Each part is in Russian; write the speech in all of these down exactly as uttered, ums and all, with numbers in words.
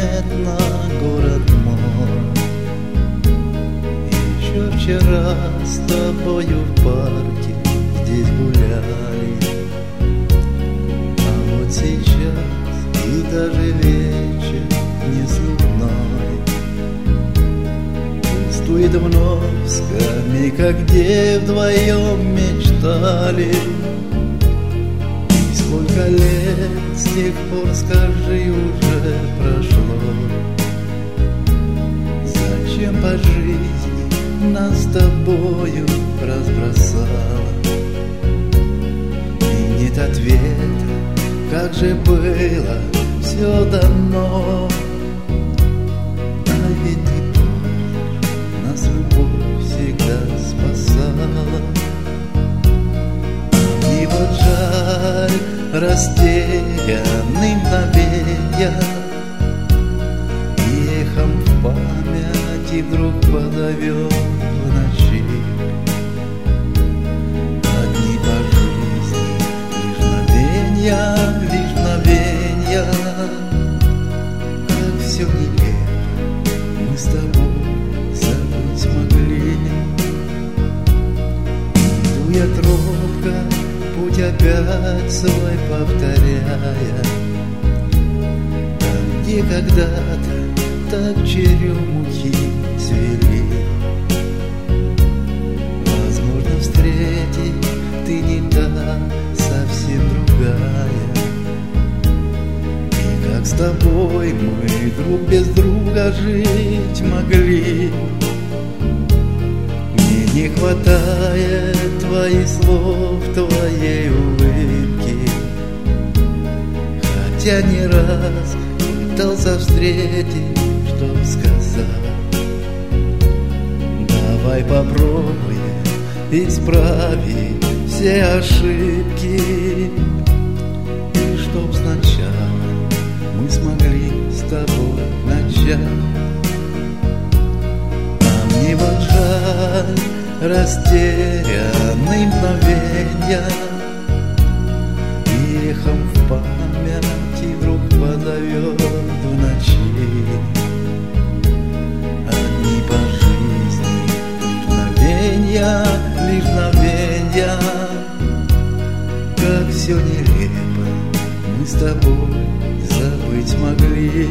незаметно город мой. Еще вчера с тобою в парке здесь гуляли, а вот сейчас и даже вечер не судной. Пустует вновь скамейка, где вдвоем мечтали. И сколько лет с тех пор, скажи, уже прошло? Зачем по жизни нас с тобою разбросало? И нет ответа, как же было все давно. А ведь ты помнишь, нас любовь всегда спасала. И вот жаль, растерянный мгновенья, и эхом в памяти вдруг позовет в ночи. Одни по жизни лишь мгновенья, лишь мгновенья, как все нелепо мы с тобой забыть могли. Иду я тропка, путь опять свой повторяя, там, где когда-то так черемухи цвели. Возможно, встретить ты не та, совсем другая. И как с тобой мы друг без друга жить могли. Мне не хватает твоих слов, твоей улыбки, хотя не раз пытался встретить, чтоб сказать. Давай попробуем исправить все ошибки, и чтоб сначала мы смогли с тобой начать. А мне вот жаль, растерянный мгновенья, и эхом в памяти вдруг позовет в ночи. Одни по жизни лишь мгновенья, лишь мгновенья, как все нелепо мы с тобой забыть могли.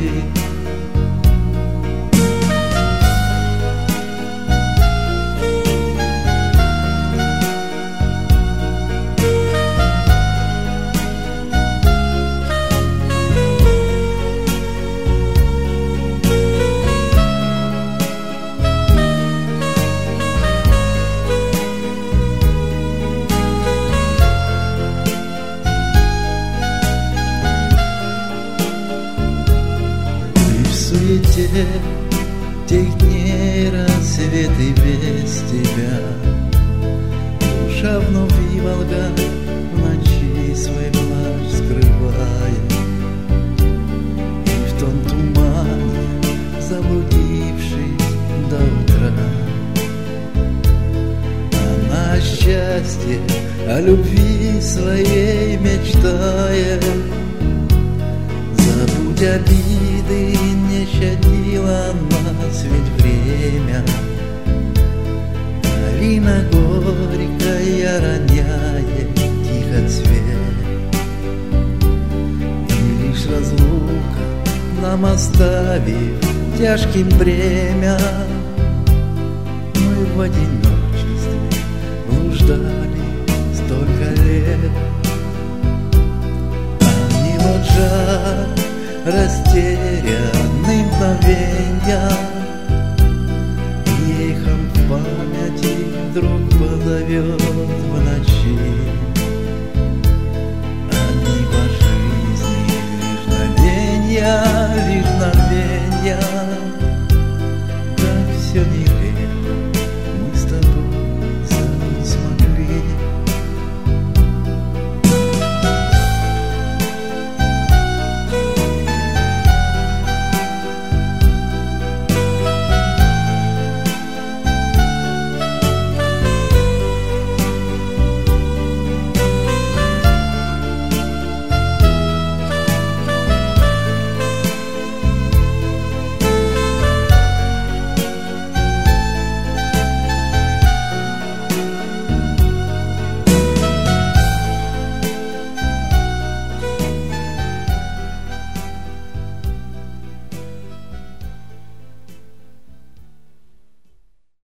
Тех дней рассвет и без тебя, душа вновь и волга в ночи свой плащ скрывая. И в том тумане, заблудившись до утра, она о счастье, о любви своей мечтая. Забудь обиды, не щадила нас ведь время. Калина горькая роняет тихо цвет, и лишь разлука нам оставив тяжким бремя. Мы в одиночестве блуждали столько лет. А мне вот жаль, растерянный мгновенья, и эхом в памяти вдруг позовет в ночи.